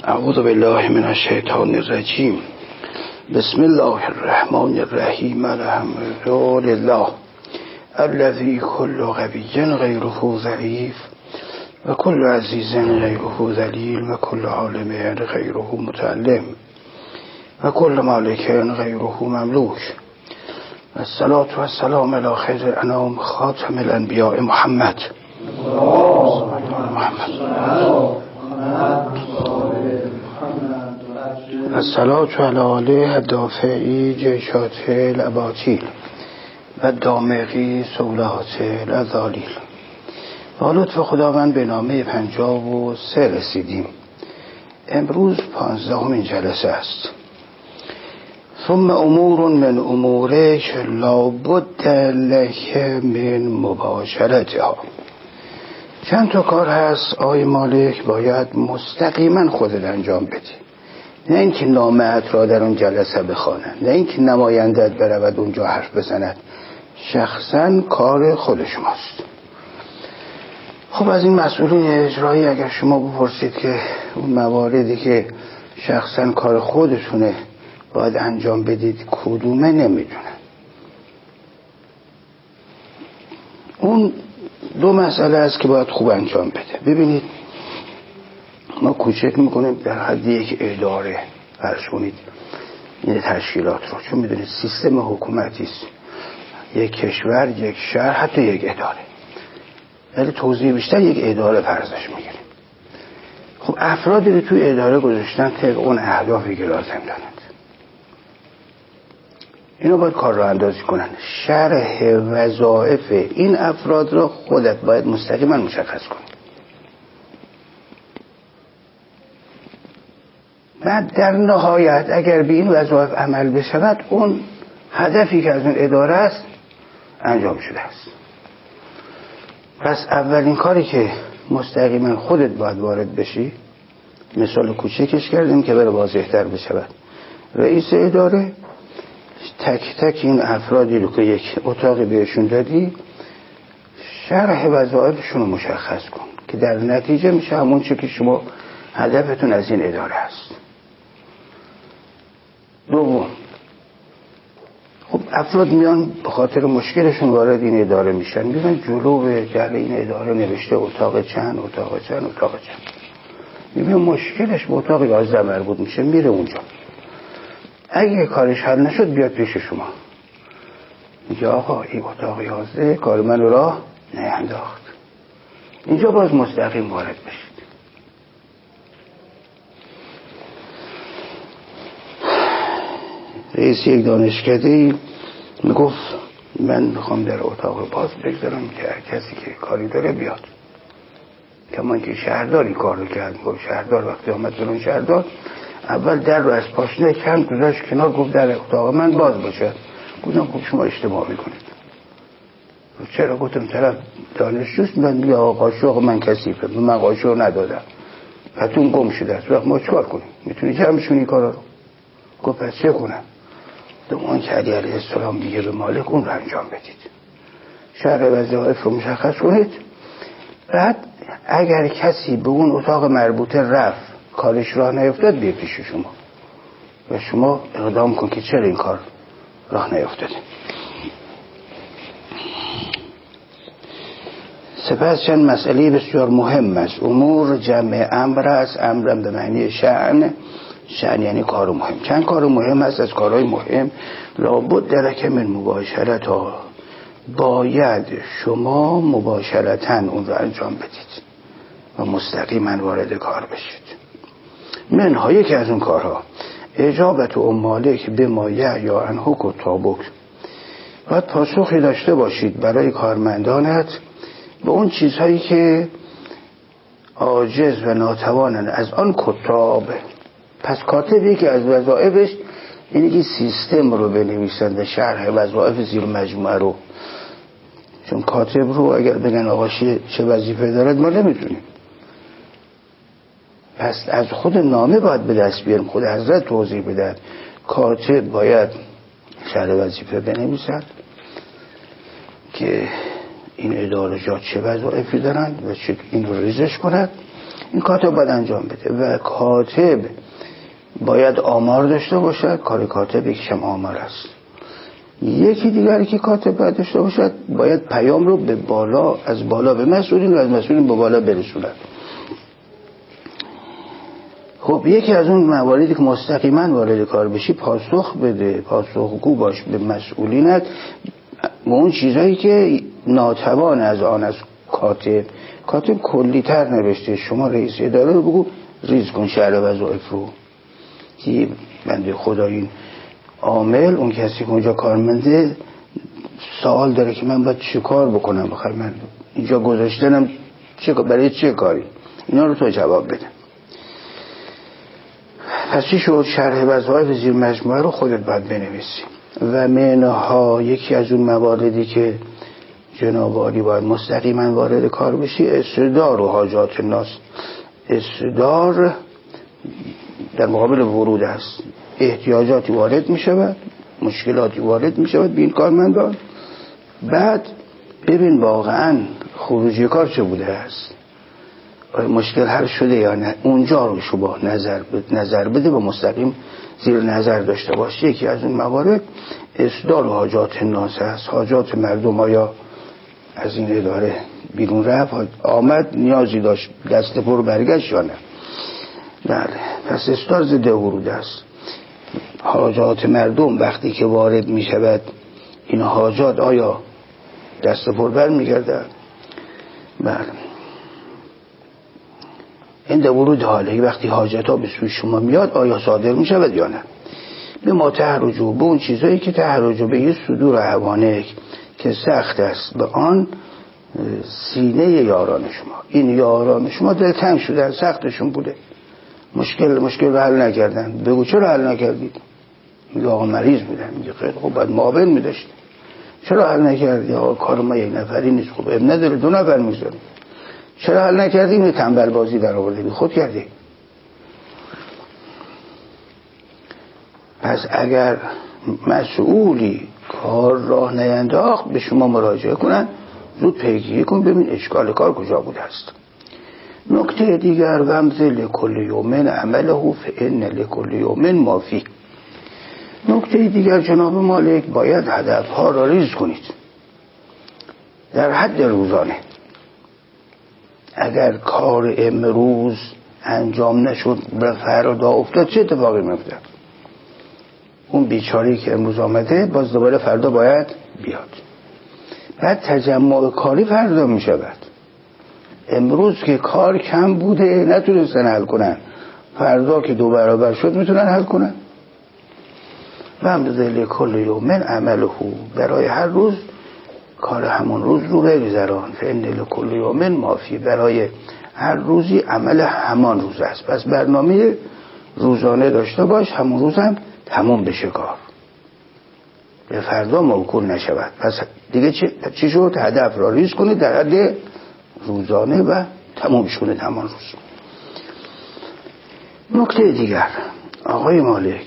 اعوذ بالله من الشیطان الرجیم. بسم الله الرحمن الرحیم. الحمد لله الذی کل قوی غیره ضعیف و کل عزیز غیره ذلیل و کل عالم غیره متعلم و کل مالک غیره مملوک. الصلاة و السلام علی خیر الانام خاتم الانبیاء محمد. الصلاة علی آله الدافعی جیشات الاباطیل و دامغی سولات الازالیل. با لطف خداوند به نامه 53 رسیدیم. امروز 15مین جلسه است. ثم امور من امورک لا بد لک من مباشرتها. چند تا کار هست آقای مالک باید مستقیما خودت انجام بدی، نه اینکه نامه‌ات را در اون جلسه بخوانند، نه اینکه نمایندت برود اونجا حرف بزند. شخصا کار خود شماست. خب از این مسئولین اجرایی اگر شما بپرسید که اون مواردی که شخصا کار خودتونه باید انجام بدید کدومه، نمیدونن. اون دو مسئله است که باید خوب انجام بده. ببینید ما کوچک میکنیم در حد یک اداره فرض کنید این تشکیلات رو، چون میدونید سیستم حکومتی است، یک کشور، یک شهر، حتی یک اداره. ولی توضیح بیشتر یک اداره فرضش میگیریم. خب افرادی رو توی اداره گذاشتن طبق اون اهدافی که لازم دارند. اینا باید کار رو اندازی کنن. شرح وظایف این افراد رو خودت باید مستقیما مشخص کنی. بعد در نهایت اگر به این وظایف عمل بشود اون هدفی که از اون اداره است انجام شده است. پس اولین کاری که مستقیما خودت باید وارد بشی، مثال کوچکش کردیم که بره واضح‌تر بشود، رئیس اداره تک تک این افرادی رو که یک اتاقی بهشون دادی شرح وظایفشون رو مشخص کن که در نتیجه میشه همون چه که شما هدفتون از این اداره است. دوم، خب افراد میان به خاطر مشکلشون وارد این اداره میشن، میگن جلو به در این اداره نوشته اتاق چند. میگن مشکلش به اتاق 11 مربوط میشه، میره اونجا. اگه کارش حل نشد بیاد پیش شما، میگه آقا این اتاق 11 کار من راه نینداخت. اینجا باز مستقیم وارد بشید. رئیس یک دانشکده‌ای میگفت من میخوام در اتاق باز بگذارم که هر کسی که کاری داره بیاد. کما اینکه شهردار این کار رو کرد. گفت شهردار وقتی آمد برون شهردار اول در رو از پاشنه کند گذاشت کنار، گفت در اتاق من باز باشه. گفتم خب شما اشتباه میکنید. چرا؟ گفتم طرف دانشجوست، میگه آقا شوق من کثیفه، من قاشق ندادم، پتون گم شده است. وقت ما چیکار کنیم؟ میتونی جمعشون این کارا رو؟ گفت پس چه کنم؟ اون که علی علیه السلام میگه به مالک اون رو انجام بدید. شرح وظایف رو مشخص کنید. بعد اگر کسی به اون اتاق مربوطه رفت کارش راه نیفتاد بیاد پیش شما و شما اقدام کن که چرا این کار راه نیفتاده. سپس چند مسئله بسیار مهم است. امور جمع امر است. امرم به معنی شأن یعنی کار مهم. چند کار مهم است. از کارهای مهم لابد درک من مباشرت ها، باید شما مباشرتاً اون رو انجام بدید و مستقیما وارد کار بشید. منها یکی از اون کارها اجابت و مالک به مایه یا انحو کتابک، باید پاسخی داشته باشید برای کارمندانت به اون چیزهایی که عاجز و ناتوانند از آن کتاب. پس کاتبی که از وظایفش اینه که سیستم رو بنویسند و شرح وظایف زیر مجموعه رو، چون کاتب رو اگر بگن آقا چه وظیفه دارد ما نمیتونیم. پس از خود نامه باید به دست بیاریم، خود حضرت توضیح بدن. کاتب باید شرح وظیفه بنویسد که این اداره جا چه وظایفی دارند و چه این رو ریزش کند این کاتب باید انجام بده و کاتب باید آمار داشته باشد. کار کاتب یکیشم آمار است. یکی دیگری که کاتب باید داشته باشد باید پیام رو به بالا، از بالا به مسئولین و از مسئولین به بالا برسوند. خب یکی از اون مواردی که مستقیما وارد کار بشی پاسخ بده، پاسخگو باش به مسئولینت، به اون چیزایی که ناتوان از آن از کاتب کلی تر نوشته. شما رئیس اداره رو بگو ریز کن شرح وظایف رو که بنده خدا این عامل، اون کسی که اونجا کارمنده سوال داره که من باید چه کار بکنم، بخوای من اینجا گذاشتنم برای چه کاری، اینا رو تو جواب بده. پس چی شد؟ شرح وظایف زیر مجموعه رو خودت باید بنویسی. و منها یکی از اون مواردی که جناب عالی باید مستقیما وارد کار بشی استدار و حاجات الناس. استدار در مقابل ورود است، احتیاجاتی وارد می شود، مشکلاتی وارد می شود به این کارمندان. بعد ببین واقعا خروجی کار چه بوده است، مشکل حل شده یا نه، اونجا رو شما نظر بده و مستقیم زیر نظر داشته باشه. یکی از اون موارد اصدار حاجات الناس است. حاجات مردم آیا از این اداره بیرون رفت، آمد، نیازی داشت، دست پر برگشت یا نه. بله، پس اصدار ضد ورود است. حاجات مردم وقتی که وارد می شود این حاجات آیا دست پر بر می گردن؟ بله. این در ورود حاله وقتی حاجت ها به سوی شما میاد آیا صادر می شود یا نه. به ما تحرجو، به اون چیزایی که تحرجو به یه صدور حوانک که سخت است به آن سینه یاران شما. این یاران شما دلتنگ شدن، سختشون بوده، مشکل رو حل نکردن. بگو چرا حل نکردید؟ میگه آقا مریض بودن. میگه خیلی خوب، باید معاون میداشت. چرا حل نکردی؟ آقا کار ما یک نفری نیست. خب اب نداره 2 نفر میذاریم. چرا حل نکردی؟ می تنبل بازی در آورده، بی خود کردی. پس اگر مسئولی کار راه نینداخت به شما مراجعه کنن، زود پیگیری کن ببین اشکال کار کجا بوده است. نکته دیگر ومض لکل یوم عمله فإن لکل یوم ما فیه. نکته دیگر جناب مالک باید هدفها را ریز کنید در حد روزانه. اگر کار امروز انجام نشد به فردا افتاد چه اتفاقی میفته؟ اون بیچاری که امروز آمده باز دوباره فردا باید بیاد. بعد تجمع کاری فردا می شود. امروز که کار کم بوده نتونستن حل کنن، فردا که 2 برابر شد میتونن حل کنن. و امض لکل یوم عمله، برای هر روز کار همون روز رو بگذران. فإن لکل یوم ما فیه، برای هر روزی عمل همان روز است. پس برنامه روزانه داشته باش، همون روز هم تمام بشه کار، به فردا موکول نشود. پس دیگه چی شد؟ هدف را ریز کنید در حد روزانه و تمامش کنید همان روز. نکته دیگر آقای مالک،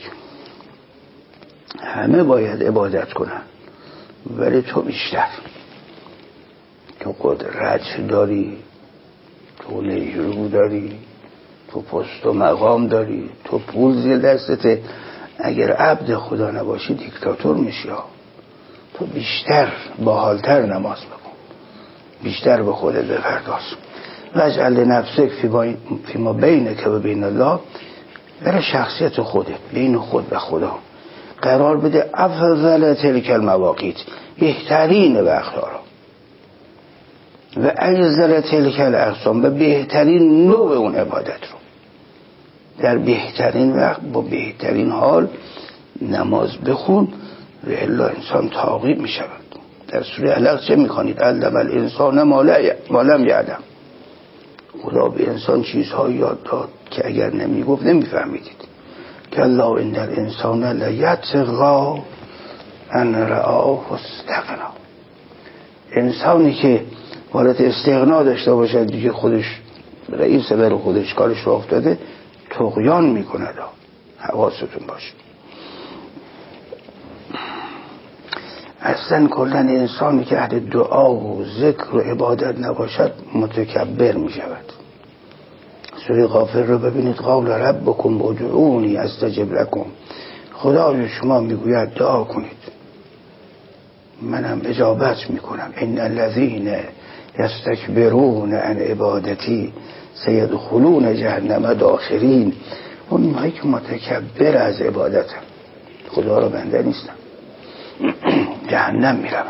همه باید عبادت کنن ولی تو بیشتر. تو قدرت داری، تو نیرو داری، تو پست و مقام داری، تو پول زیر دستته. اگر عبد خدا نباشی دیکتاتور میشی. تو بیشتر باحالتر نماز بکن، بیشتر به خودت بپرداز. واجعل نفسک فی ما بینک و بین الله، برای شخصیت خودت بین خود و خدا قرار بده افضل تلک المواقیت، بهترین وقتها را، و اجزل تلک الاقسام، و بهترین نوع اون عبادت رو در بهترین وقت با بهترین حال نماز بخون و الا انسان تعقیب می شود. در سوره علق چه می خوانید؟ علم الانسان ما لم یعلم. خدا به انسان چیزهایی یاد داد که اگر نمی گفت نمی فهمیدید. کلا ان الانسان لیطغی ان رآه استغنا. انسانی که حالت استغنا داشته باشد دیگه خودش رئیس بر خودش کارش رو افتاده، طغیان میکند. حواستون باشه. اصلا کلا انسانی که اهل دعا و ذکر و عبادت نباشد متکبر می شود، سوره غافر رو ببینید، قول ربکم ادعونی استجب لکم، خدای شما میگوید دعا کنید منم اجابت میکنم. ان الذین یستکبرون عن عبادتی سیدخلون جهنم داخرین. اونهایی که متکبر از عبادتم، خدا رو بنده نیستم، جهنم میرم.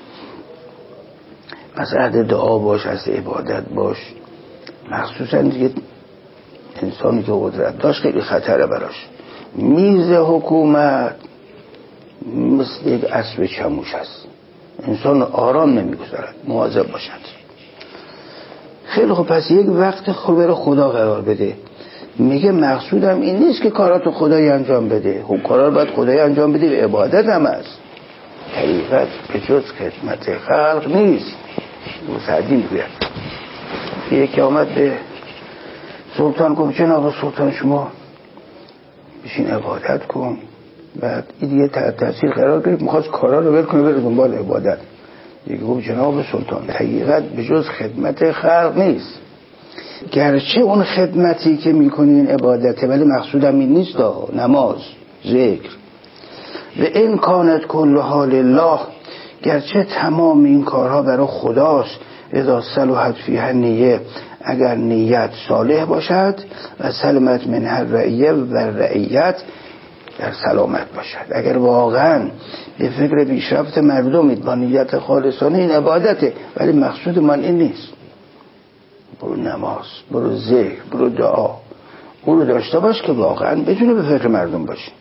پس عهد دعا باش، از عبادت باش، مخصوصا دیگه انسانی که قدرت داشت خیلی خطره براش. میز حکومت مثل یک اسب چموش است، انسان آرام نمیگذارد، مواظب باشند. خیلی خب، پس یک وقت برای خدا قرار بده. میگه مقصودم این نیست که کاراتو خدایی انجام بده، خب کارا رو باید خدایی انجام بده، به عبادت هم هست. طریقت به جز خدمت خلق نیست. سعدی میگوید، یکی آمد به سلطان گفت جناب سلطان شما بشین عبادت کن. بعد این دیگه تحت تاثیر قرار گرفت، میخواست کارا رو ول کنه بره دنبال عبادت. دیگه گفت جناب سلطان طریقت به جز خدمت خلق نیست. گرچه اون خدمتی که میکنین عبادته، ولی مقصودم این نیست. نماز، ذکر و این کانت کلها لله، گرچه تمام این کارها برای خداست. اذا صلحت فیها نیه، اگر نیت صالح باشد، و سلمت من هر رعیه و رعیت در سلامت باشد. اگر واقعا به فکر پیشرفت مردمید با نیت خالصانه، این عبادته، ولی مقصود من این نیست. برو نماز، برو ذکر، برو دعا، اون رو داشته باش که واقعا بتونه به فکر مردم باشی.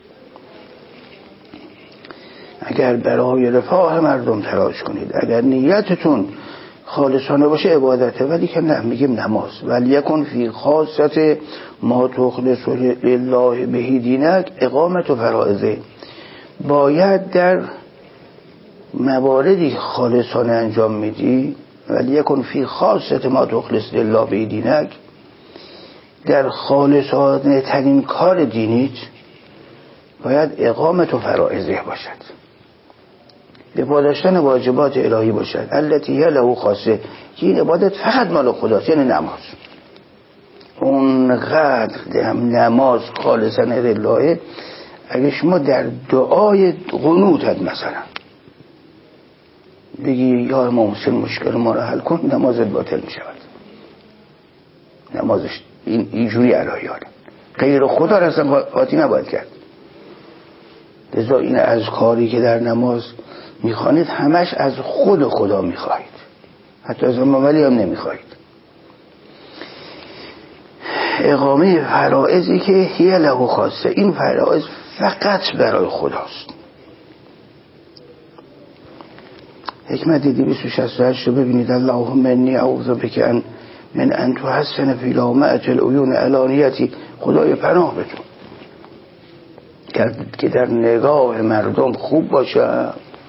اگر برای رفاه مردم تلاش کنید، اگر نیتتون خالصانه باشه، عبادته. ولی که نه، میگیم نماز. ولی یکن فی خاصت ما تخلص لله بهی دینک اقامت و فرائضه، باید در مواردی خالصانه انجام میدی. ولی یکن فی خاصت ما تخلص لله بهی دینک، در خالصانه ترین کار دینیت باید اقامت و فرائضه باشد، به پاداشتن واجبات الهی باشد. التي هی له خاصه، که این عبادت فقط مال خداست، یعنی نماز. اونقدر نماز خالصا لله، اگه شما در دعای قنوتت مثلا بگی یا امام حسین مشکل ما رو حل کن، نمازت باطل می شود. نمازش اینجوری الهیانه، غیر خدا را اصلا قاطی نباید کرد. لذا این از کاری که در نماز میخوانید همش از خود خدا میخواهید، حتی از امام ولی هم نمیخواهید. اقامه فرائضی که هی له خاصه، این فرائض فقط برای خداست. حکمت 268 رو ببینید. اللهم انی اعوذ بک من ان تحسن فی لامعة العیون علانیتی، خدای پناه بتون که در نگاه مردم خوب باشه،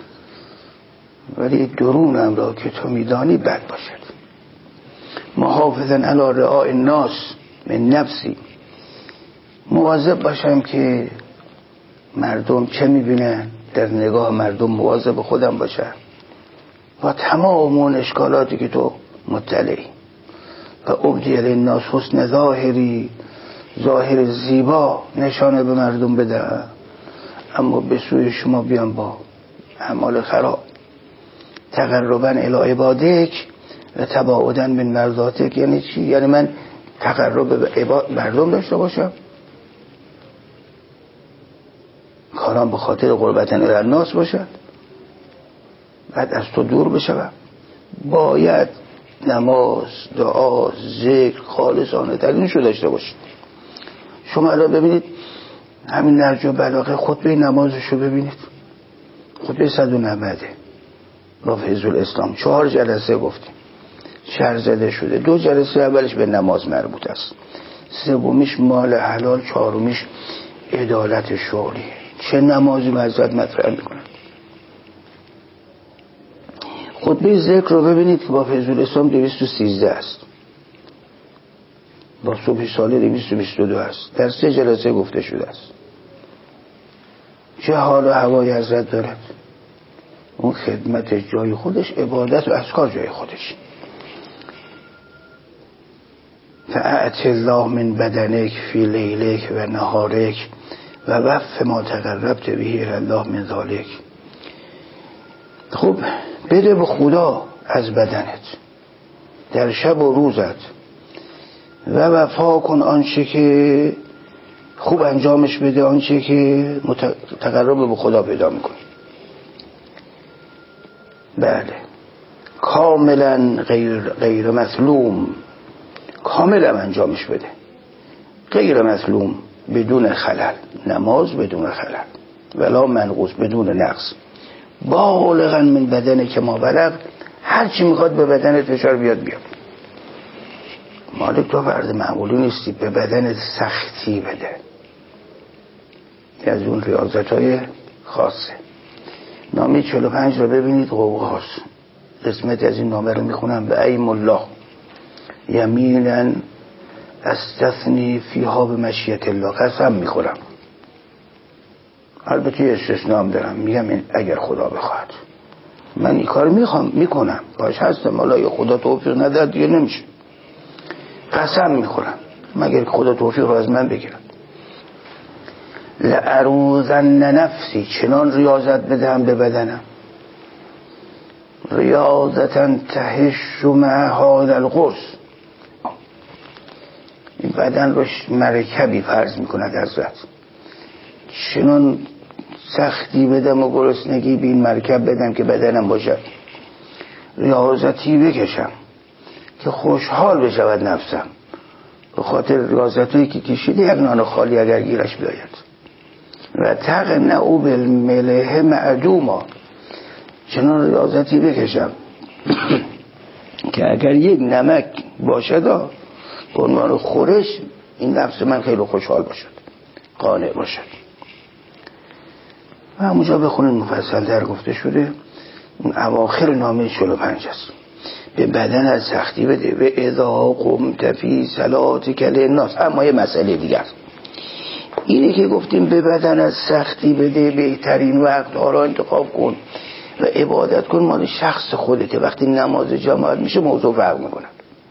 ولی درونم را که تو میدانی بد باشد. محافظا علی رعاء الناس من نفسی، مواظب باشم که مردم چه میبینن، در نگاه مردم مواظب خودم باشم. و تمام اون اشکالاتی که تو مطلعی. و ابدی للناس حسن ظاهری، ظاهر زیبا نشانه به مردم بده، اما به سوی شما بیان با اعمال خراب. تقربا الی عبادک و تباعدا من مرضاتک، یعنی چی؟ یعنی من تقرب به مردم داشته باشم، کارم به خاطر قربت الی الناس باشد، بعد از تو دور بشم. باید نماز، دعا، ذکر خالصانه ترین شو داشته باشید. شما الان ببینید همین نهج البلاغه خطبه نمازشو ببینید، خطبه 190 با فیض الاسلام 4 جلسه گفتیم، شرح زده شده. 2 جلسه اولش به نماز مربوط است، سومیش مال حلال، 4میش عدالت شغلی. چه نمازی حضرت مطرح میکنن. خطبه ذکر رو ببینید که با فیض الاسلام 213 است، با صبح ساله 222 است، در 3 جلسه گفته شده است. چه حال و هوای حضرت دارد. اون خدمت جای خودش، عبادت و اذکار جای خودش. فاعط الله من بدنک فی لیلک و نهارک و وف ما تقربت به الله من ذالک. خب بده به خدا از بدنت در شب و روزت و وفا کن آنچه که خوب انجامش بده، آنچه که تقرب به خدا پیدا میکنی. بله کاملا غیر مظلوم، کاملا انجامش بده، غیر مظلوم، بدون خلل، نماز بدون خلل ولا منقوص، بدون نقص. بالغا من بدنه که ما بلغ، هر چی میخواد به بدنت فشار بیاد. مالک تو فرد معمولی نیستی، به بدنت سختی بده. از اون ریاضت‌های خاصه. نامه 45 رو ببینید، قوقاست. قسمت از این نامه رو میخونم. به ایم الله یمینا استثنی فیها به مشیت الله، قسم میخورم. البته استثناء هم دارم، میگم این اگر خدا بخواد من این کار میکنم، باش هستم، حالا خدا توفیق نداد دیگه نمیشه. قسم میخورم مگر خدا توفیق رو از من بگیرم. لأروزن نفسی، چنان ریاضت بدهم به بدنم، ریاضتا تهش مع هذا القرص، این بدن روش مرکبی فرض میکند حضرت، چنان سختی بدم و گرسنگی به این مرکب بدم که بدنم باشد، ریاضتی بکشم که خوشحال بشود نفسم به خاطر ریاضتایی که کشیده، یک نان خالی اگر گیرش بیاید. و تقنعوا بالملح معدوما، چنان ریاضتی بکشم که اگر یک نمک باشد به عنوان خورش، این نفس من خیلی خوشحال باشد، قانع باشد. و همونجا بخونید مفصل در گفته شده. اون اواخر نامه 45 است. به بدن از سختی بده. و اذا قمت فی صلاتک للناس. اما یه مسئله دیگر اینه که گفتیم به بدن از سختی بده، بهترین وقت ها را انتخاب کن و عبادت کن مال شخص خودته. وقتی نماز جماعت میشه موضوع فرق میکنه.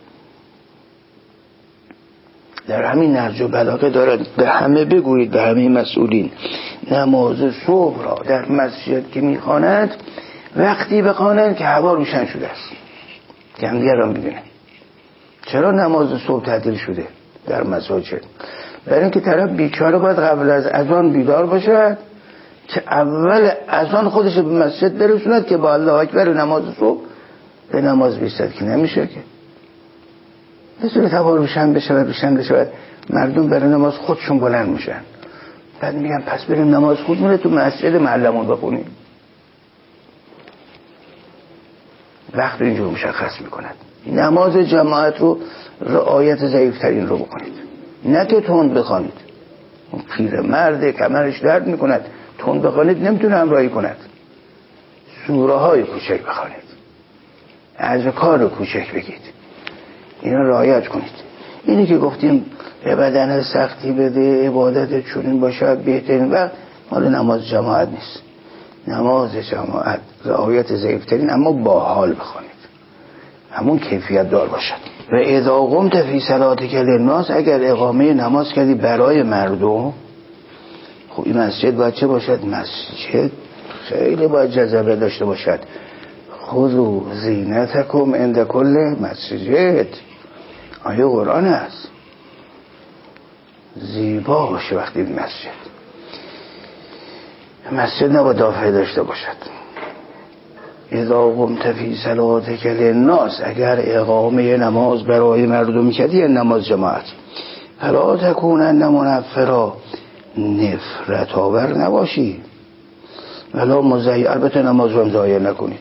در همین نهج البلاغه دارد به همه بگویید، به همه مسئولین، نماز صبح را در مسجد که میخواند وقتی بخوانند که هوا روشن شده است، که هم دیگر هم ببینن. چرا نماز صبح تعطیل شده در مساجد؟ برای اینکه طرف بیچاره باید قبل از اذان بیدار باشد که اول اذان خودش به مسجد برسوند که با الله اکبر نماز صبح به نماز بیستد، که نمیشه که. بسیار هوا روشن بشود مردم برای نماز خودشون بلند میشن، بعد میگن پس بریم نماز خودمونه تو مسجد محلمون بخونیم. وقت اینجور مشخص میکند. نماز جماعت رو رعایت ضعیفترین رو بکنید، نه که تند بخوانید. اون پیر مرده کمرش درد میکند، تند بخوانید نمیتونه همراهی کند. سوره های کوچک بخوانید، اذکار کوچک بگید، اینا رعایت کنید. اینی که گفتیم به بدن سختی بده، عبادت چنین باشد، بهترین وقت مال نماز جماعت نیست. نماز جماعت رعایت ضعیفترین، اما با حال بخوانید، همون کیفیت دار باشد. و اذا قمت فی صلاتک للناس، اگر اقامه نماز کردی برای مردم، خب این مسجد باید چه باشد؟ مسجد خیلی باید جذبه داشته باشد. خذوا زینتکم عند کل مسجد، آیه قرآن است. زیبا باشه وقتی مسجد نباید دافعه داشته باشد. اذا قمت فی صلاتک للناس، اگر اقامه نماز برای مردم کردی، نماز جماعت، فلا تکونن منفرا، نفرت آور نباشی، ولا مضیع، البته نماز رو هم ضایع نکنید،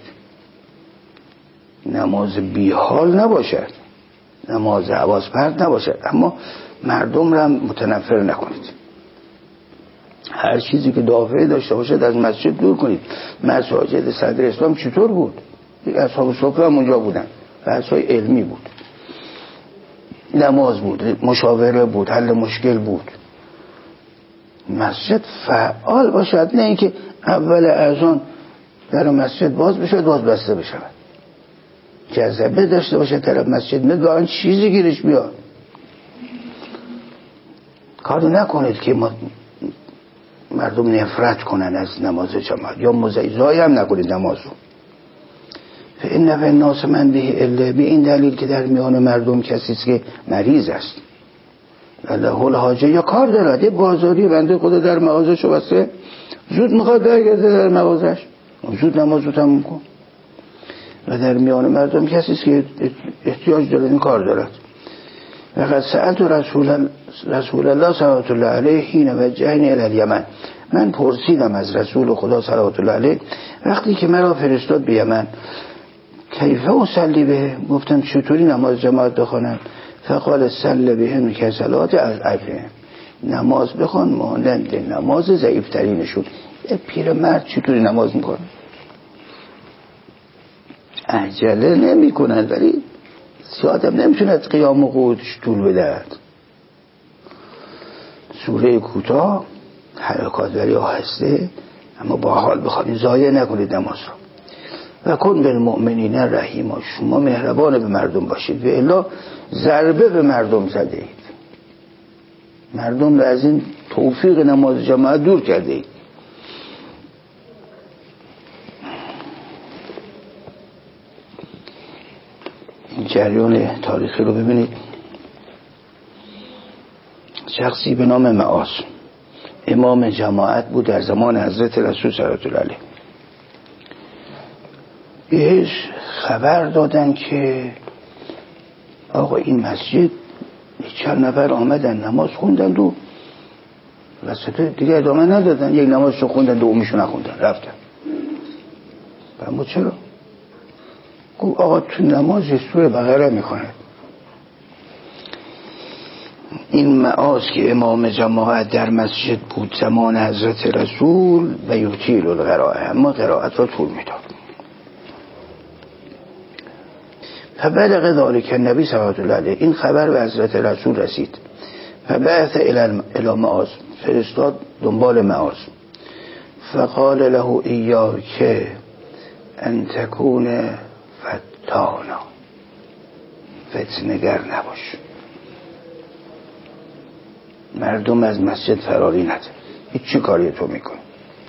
نماز بی حال نباشد، نماز حواس پرت نباشد، اما مردم رو هم متنفر نکنید. هر چیزی که دافعه داشته باشد از مسجد دور کنید. مساجد صدر اسلام چطور بود؟ اصحاب صفه هم اونجا بودن، بحث‌های علمی بود، نماز بود، مشاوره بود، حل مشکل بود. مسجد فعال باشد، نه اینکه اول اذان در مسجد باز بشه باز بسته بشه. جذبه داشته باشه طرف مسجد، نه چیزی گیرش بیاد. کاری نکنید که مردم نفرت کنن از نماز جماعت، یا مزایزایی هم نکنید نماز رو. فإن فی الناس من به الا، به این دلیل که در میان مردم کسی است که مریض است، له الحاجه، یا کار دارد، یه بازاری بنده خدا در مغازه‌شو بسته، زود میخواد برگرده در مغازش، زود نماز رو تموم کن. و در میان مردم کسی است که احتیاج داره، این کار دارد. وقد سألت رسول الله صلوات الله علیه حین وجهنی الی الیمن، من پرسیدم از رسول خدا صلوات الله علیه وقتی که مرا فرستاد به یمن، کیف اصلی به، گفتم چطوری نماز جماعت بخوانم؟ فقال صلی بهم کصلات الاضعف، نماز بخوان مانند نماز ضعیفترینشون. پیرمرد چطوری نماز میکنه؟ عجله نمی کنن، ولی زیادم نمیتونه قیام و قعودش طول بدهد. سوره کوتاه، حرکات ولی آهسته، اما با حال بخوانید، ضایع نکنید نماز رو. و کن بالمؤمنین رحیما، شما مهربان به مردم باشید، و الا ضربه به مردم زده اید، مردم رو از این توفیق نماز جماعت دور کرده اید. این جریان تاریخی رو ببینید. شخصی به نام معاذ امام جماعت بود در زمان حضرت رسول صلی الله علیه. بهش خبر دادن که آقا این مسجد چند نفر آمدن نماز خوندن و وسط دیگه ادامه ندادن، یک نمازشو خوندن دومیشو نخوندن رفتن. اما چرا؟ گفت آقا تو نماز سوره بقره میخونه. این معاذ که امام جماعت در مسجد بود زمان حضرت رسول و یطیل القراءه، اما قرائت را طول میداد. فبلغ ذلك النبی صلی الله علیه، این خبر به حضرت رسول رسید. فبعث الی معاذ، فرستاد دنبال معاذ. فقال له ایاک ان تکون فتانا، فتنه‌گر نباش، مردم از مسجد فراری نده، هیچ چی کاری تو میکنی؟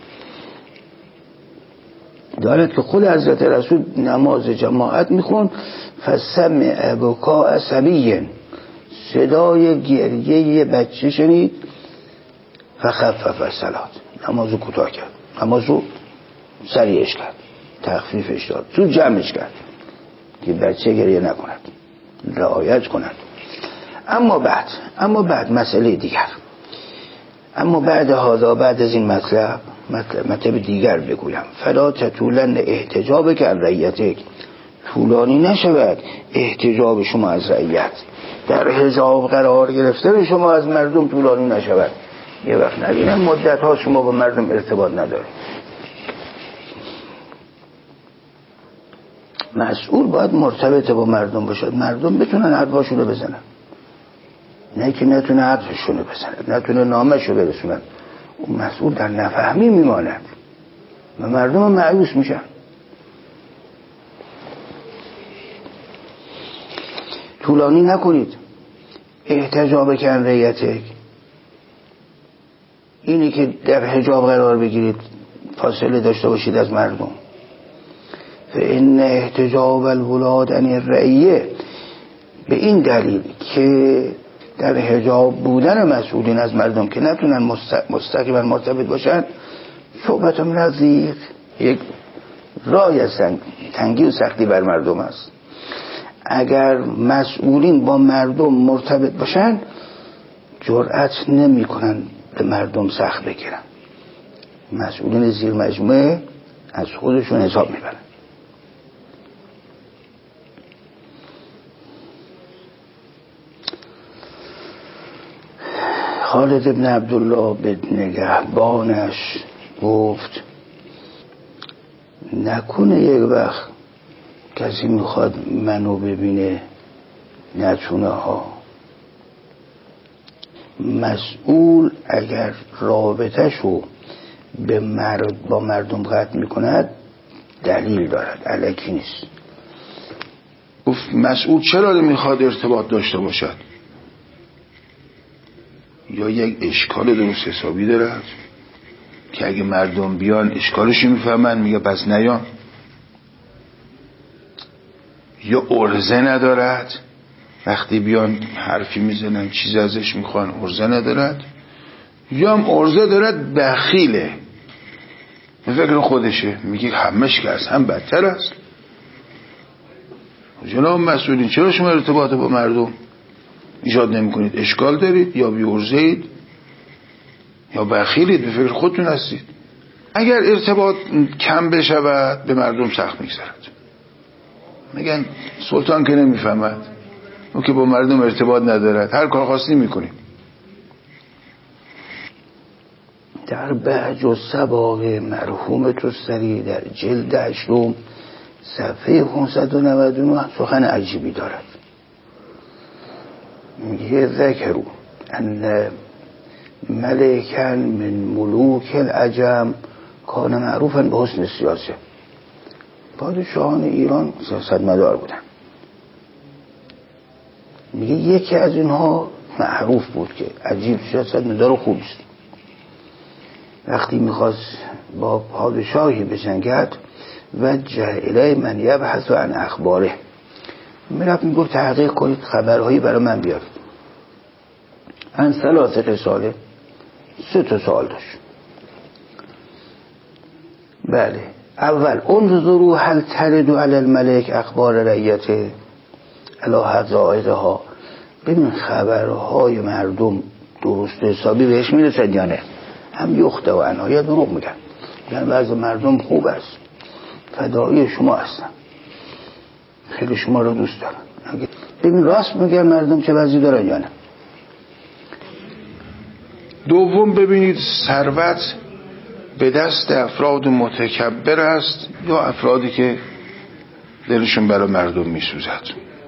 دارد که خود حضرت رسول نماز جماعت میخون، فسمع بکاء صبی، صدای گریه بچه شنید، فخفف الصلاة، نمازو کوتاه کرد، نمازو سریعش کرد، تخفیفش داد، زود جمعش کرد که بچه گریه نکند، رعایت کند. اما بعد مسئله دیگر، اما بعد هذا، بعد از این مطلب دیگر بگویم. فلا تطولن احتجاب که رعیتک، طولانی نشود احتجاب شما از رعیت، در حجاب قرار گرفتن شما از مردم طولانی نشود. یه وقت نبینن مدت ها شما با مردم ارتباط ندارید. مسئول باید مرتبط با مردم باشد، مردم بتونن حرفاشونو بزنن، نه که نتونه حرفشونو بزنن، نتونه نامشو برسونن. اون مسئول در نفهمی میماند و مردم هم مایوس میشن. طولانی نکنید. احتجاب کن رعیتک، اینی که در حجاب قرار بگیرید، فاصله داشته باشید از مردم. فإن احتجاب الولاد عن الرعیه، به این دلیل که در حجاب بودن مسئولین از مردم که نتونن مستقیما مرتبط باشن، صحبت من از یک رای از تنگی و سختی بر مردم است. اگر مسئولین با مردم مرتبط باشن، جرأت نمی کنن به مردم سخت بگیرن. مسئولین زیر مجموعه از خودشون حساب میبرن. خالد ابن عبدالله به نگهبانش گفت نکنه یک وقت کسی میخواد منو ببینه نتونه ها. مسئول اگر رابطه‌شو با مردم قطع میکند دلیل دارد، الکی نیست. مسئول چرا میخواد ارتباط داشته باشد؟ یا یک اشکال درست حسابی دارد که اگه مردم بیان اشکالشو میفهمن میگه پس نیان، یا عرضه ندارد وقتی بیان حرفی میزنن چیزی ازش میخوان عرضه ندارد، یا هم عرضه دارد بخیله به فکر خودشه میگه همش که از هم بدتر است. جناب مسئولین چرا شما ارتباط با مردم ایجاد نمی کنید؟ اشکال دارید یا بی عرضه اید یا بخیلید، به فکر خودتون هستید. اگر ارتباط کم بشود به مردم سخت میگذرد. میگن سلطان که نمیفهمد، اون که با مردم ارتباط ندارد، هر کار خاصی میکنیم. در بهج و سباق مرحوم توستری در جلد 8 صفحه 599 سخن عجیبی دارد. میگه ذکروا ان ملکا من ملوک العجم کان معروفا به حسن سیاسه. پادشاهان ایران سیاستمدار بودن. میگه یکی از اینها معروف بود که عجیب سیاستمدار خوبی است. وقتی میخواست با پادشاهی بجنگد وجه الی من یبحث عن اخباره، میرفت میگفت تحقیق کنید خبرهایی برای من بیارید. عن 3 ساله 3 سوال داشت. بله، اول انظروا هل ترد علی الملک اخبار رعیته علی حقائقها، ببین خبرهای مردم درست حسابی بهش میرسد یا نه. هم یخته و عنایه دروغ میگن، یعنی بعضی مردم خوب است، فدایی شما هستن، خیلی شما رو دوست دارن. ببین راست میگن مردم چه وضعی دارن یا نه. دوم ببینید ثروت به دست افراد متکبر است یا افرادی که دلشون برای مردم میسوزد.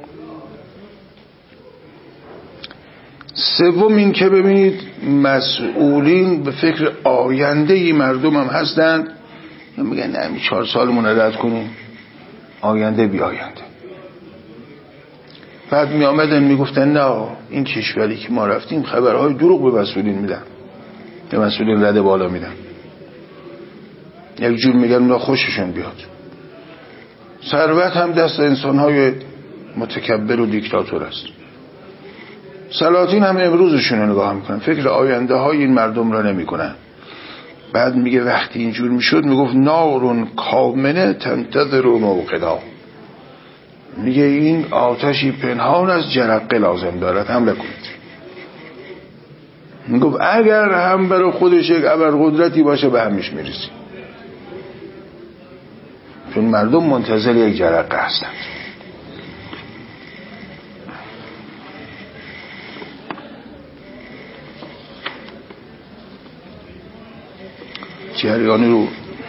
سوم این که ببینید مسئولین به فکر آینده مردم هم هستند، میگن نه 4 سالمون رد کنیم آینده بی آینده. بعد می آمدن میگفتن نه این کشوری که ما رفتیم خبرهای دروغ به مسئولین میدن، به مسئولین رده بالا میدن، یک جور میگن اونا خوششون بیاد. ثروت هم دست انسانهای متکبر و دیکتاتور است. سلاطین هم امروزشون رو نگاه میکنن، فکر آینده های این مردم را نمیکنن. بعد میگه وقتی اینجور میشد میگفت نارون کامنه تنتظر موقدا، میگه این آتشی پنهان از جرقه لازم دارد، حمله کنید. میگفت اگر هم برای خودش یک ابرقدرتی باشه به همش میرسی، چون مردم منتظر یک جرقه هستند. جریانی رو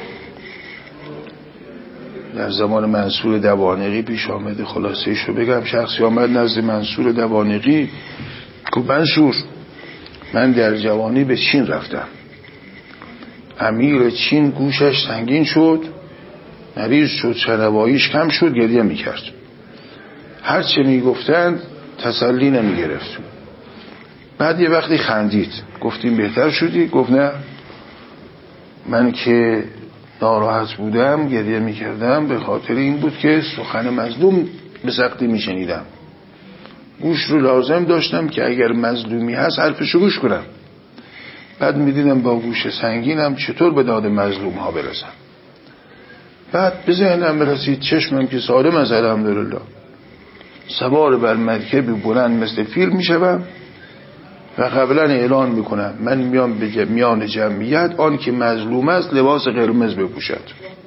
در زمان منصور دوانقی پیش آمده، خلاصه شو بگم. شخصی آمد نزد منصور دوانقی گفت منصور من در جوانی به چین رفتم، امیر چین گوشش سنگین شد، مریض شد، شنواییش کم شد، گریه میکرد، هرچه میگفتند تسلی نمیگرفت. بعد یه وقتی خندید، گفتیم بهتر شدی؟ گفت نه، من که ناراحت بودم گریه میکردم به خاطر این بود که سخن مظلوم به سختی میشنیدم، گوش رو لازم داشتم که اگر مظلومی هست حرفشو گوش کنم. بعد میدیدم با گوش سنگینم چطور به داد مظلوم ها برسم. بعد به ذهنم برسید چشمم که سالم از الحمدلله، سوار بر مرکبی بلند مثل فیل میشوم و قبلا اعلان میکنم من میام به میان جمعیت آن که مظلوم است لباس قرمز بپوشد.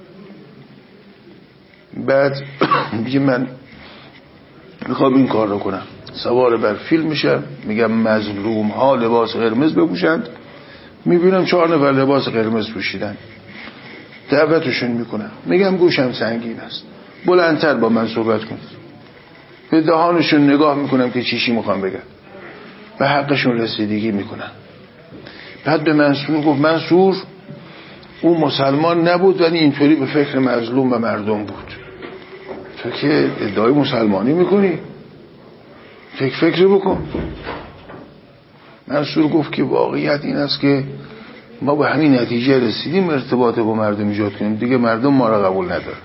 بعد میگه من میخوام این کار رو کنم، سوار بر فیل میشم، میگم مظلوم ها لباس قرمز بپوشند، میبینم 4 نفر لباس قرمز پوشیدن، دعوتشون میکنم، میگم گوشم سنگین است، بلندتر با من صحبت کنید. به دهانشون نگاه میکنم که چیشی میخوام بگم، به حقشون رسیدگی میکنن. بعد به منصور گفت منصور او مسلمان نبود ولی اینطوری به فکر مظلوم و مردم بود، تو که ادعای مسلمانی میکنی، فکر بکن. منصور گفت که واقعیت این است که ما به همین نتیجه رسیدیم ارتباط با مردم ایجاد کنیم، دیگه مردم ما را قبول نداره،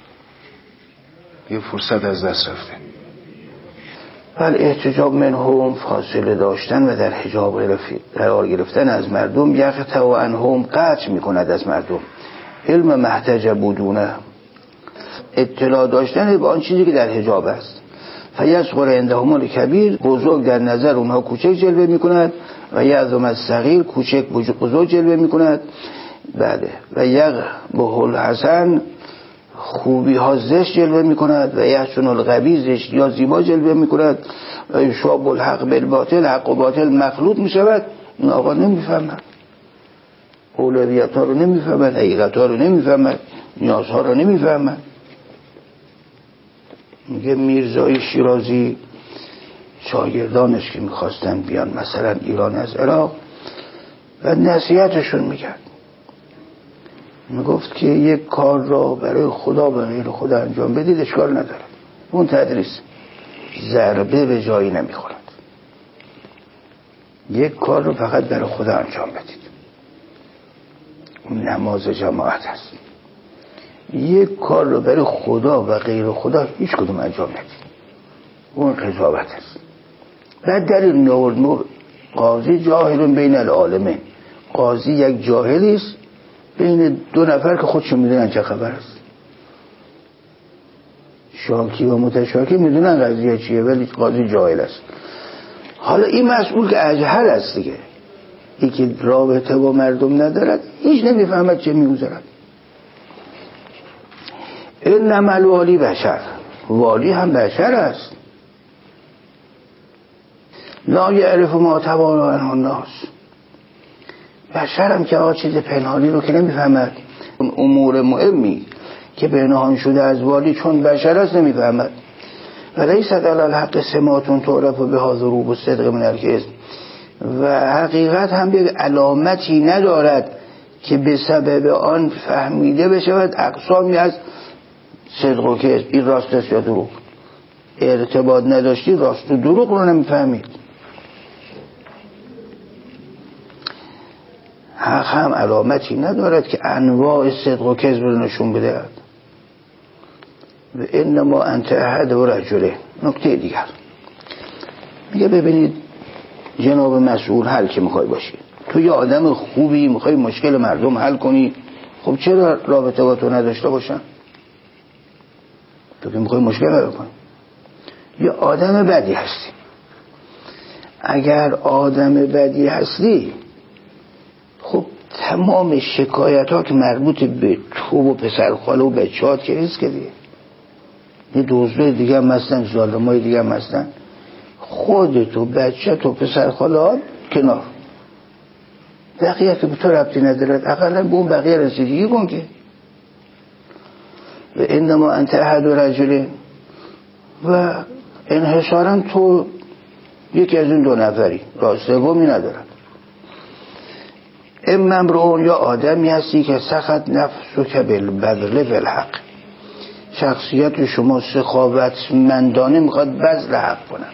یه فرصت از دست رفته. بل احتجاب منهم، فاصله داشتن و در حجاب قرار گرفتن از مردم، یقطع و عنهم، قطع میکند از مردم علم محتجب دونه، اطلاع داشتن به آن چیزی که در حجاب است. فیصغر عندهم الکبیر، بزرگ در نظر اونها کوچک جلوه میکند، و یعظم الصغیر، کوچک بزرگ جلوه میکند. بعد و یقبح الحسن، خوبی ها زشت جلوه میکند، و یحسن القبیح، زشت یا زیبا جلوه میکند. و یشاب الحق بالباطل، حق و باطل مخلوط میشود. این آقا نمیفهمد، اولویت ها رو نمیفهمد، حقیقت ها رو نمیفهمد، نیاز ها رو نمیفهمد. میگه میرزای شیرازی شاگردانش که میخواستن بیان مثلا ایران از عراق و نصیحتشون میکرد، میگفت که یک کار را برای خدا و غیر خدا انجام بدید اشکال نداره، اون تدریس ضربه به جایی نمیخورد. یک کار رو فقط برای خدا انجام بدید، اون نماز جماعت هست. یک کار رو برای خدا و غیر خدا هیچ کدوم انجام ندید، اون قضاوت هست. بعد در این نور قاضی جاهل بین العالمین، قاضی یک جاهلی است بین دو نفر که خودشون میدونن چه خبر است. شاکی و متشاکی میدونن قضیه چیه ولی قاضی جاهل است. حالا این مسئول که اجهل است دیگه، این که رابطه با مردم ندارد، هیچ نمیفهمد چه میگذرد. انما الوالی بشر، والی هم بشر است. لا یعرف ما تبارا عنه الناس، بشر هم که چیز پنهانی رو که نمیفهمد. امور مهمی که پنهان شده از والی چون بشر است نمیفهمد. و لیست علی الحق سماتون تعرف بها ضروب الصدق من الکذب، و حقیقت هم یک علامتی ندارد که به سبب آن فهمیده بشود اقسامی از صدق و کذب، این راست است یا دروغ. ارتباط نداشتی راست و دروغ رو نمیفهمید. حق هم علامتی ندارد که انواع صدق و کذب رو نشون بدهد. و انما انت احد و رجله. نکته دیگر میگه ببینید جناب مسئول، هر که میخوای باشی، تو یه آدم خوبی میخوای مشکل مردم حل کنی، خب چرا رابطه با تو نداشته باشن؟ تو که میخوای مشکل حل کنی. یه آدم بدی هستی، اگر آدم بدی هستی خب تمام شکایت ها که مربوط به تو و پسرخاله و بچه‌هات که ریز کردی، یه دوزده دیگه هم هستن، ظالمای دیگه هم هستن، خودت و بچه‌ت و پسرخاله ها کنار، بقیه که به تو ربطی ندارد، اقلا به اون بقیه رسیدگی کن که. و انما انت احد و رجله، و انحصارا تو یکی از این دو نفری، راست سومی ندارد. اما امرؤ، یا آدمی هستی که سخت نفسک بالبذل فی الحق، شخصیت شما سخاوتمندانه میخواد بذل حق کند،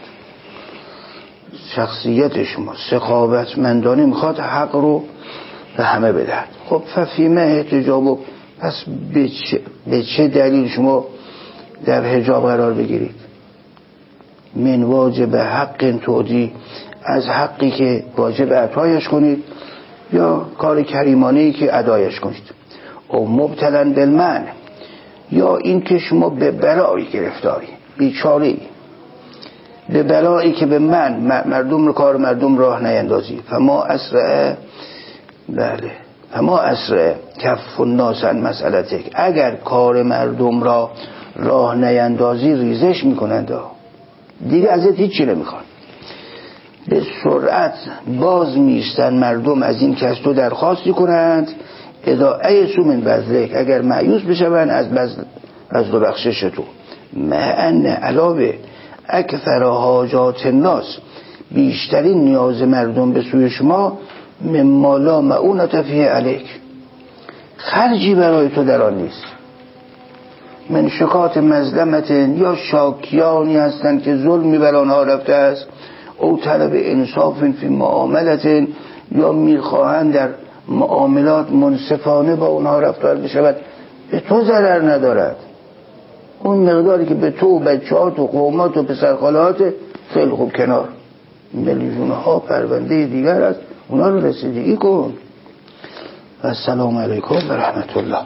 شخصیت شما سخاوتمندانه میخواد حق رو به همه بدهد. خب ففیمه احتجاب، پس به چه دلیل شما در حجاب قرار بگیرید؟ من واجب حق تودی، از حقی که واجب عطایش کنید، یا کار کریمانه‌ای که ادایش کنید. او مبتلا بالمن، یا این که شما به بلایی گرفتاری، بیچاره‌ای، به بلایی که به مردم رو، کار مردم راه نیندازی. فما اسرع، بله، فما اسرع کف الناس عن مسئلتک، اگر کار مردم را راه نیندازی ریزش میکنند، دیگه ازت هیچی نمیخوان، به سرعت باز میستن مردم از این که از تو درخواستی کنند. اذا ایسوا من بذلک، اگر مایوس بشوند از بذل و بخشش تو. ان علاوه اکثر حاجات الناس، بیشترین نیاز مردم به سوی شما، مما لا معونة فیه علیک، خرجی برای تو در آن نیست. من شکات مظلمت، یا شاکیانی هستند که ظلمی بر آنها رفته است. او طلب انصاف فی معاملت، یا میخواهند در معاملات منصفانه با اونها رفتار بشود، به تو ضرر ندارد. اون مقداری که به تو و بچه‌هات و قومات و پسرخالهات خیلی خوب کنار، میلیون ها پرونده دیگر است، اونا رو رسیدگی کن. السلام علیکم و رحمت الله.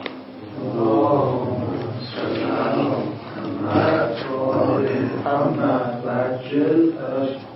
محمد